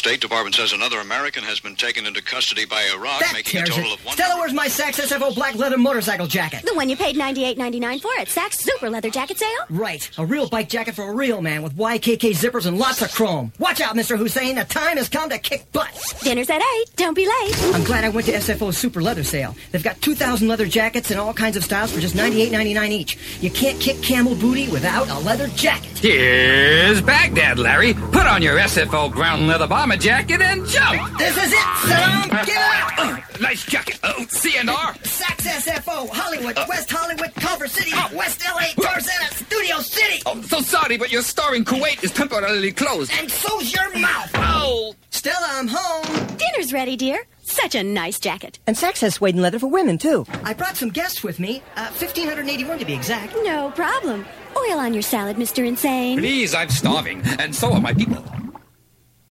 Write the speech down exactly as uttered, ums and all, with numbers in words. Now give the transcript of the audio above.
State Department says another American has been taken into custody by Iraq, that making a total it. of one... Stella, where's my Saks S F O black leather motorcycle jacket? The one you paid ninety-eight ninety-nine for at Saks Super Leather Jacket Sale? Right. A real bike jacket for a real man with Y K K zippers and lots of chrome. Watch out, Mister Hussein. The time has come to kick butt. Dinner's at eight. Don't be late. I'm glad I went to S F O's Super Leather Sale. They've got two thousand leather jackets in all kinds of styles for just ninety-eight ninety-nine each. You can't kick camel booty without a leather jacket. Here's Baghdad, Larry. Put on your S F O brown leather bomber jacket and jump. This is it, son. Give it up. Uh, nice jacket. Uh, C and R. Saks S F O, Hollywood, uh, West Hollywood, Culver City, uh, West L A, Tarzana, Studio City. I'm so sorry, but your store in Kuwait is temporarily closed. And so's your mouth. Oh. Stella, I'm home. Dinner's ready, dear. Such a nice jacket. And Saks has suede and leather for women, too. I brought some guests with me, uh, fifteen eighty-one to be exact. No problem. Oil on your salad, Mister Insane. Please, I'm starving, and so are my people.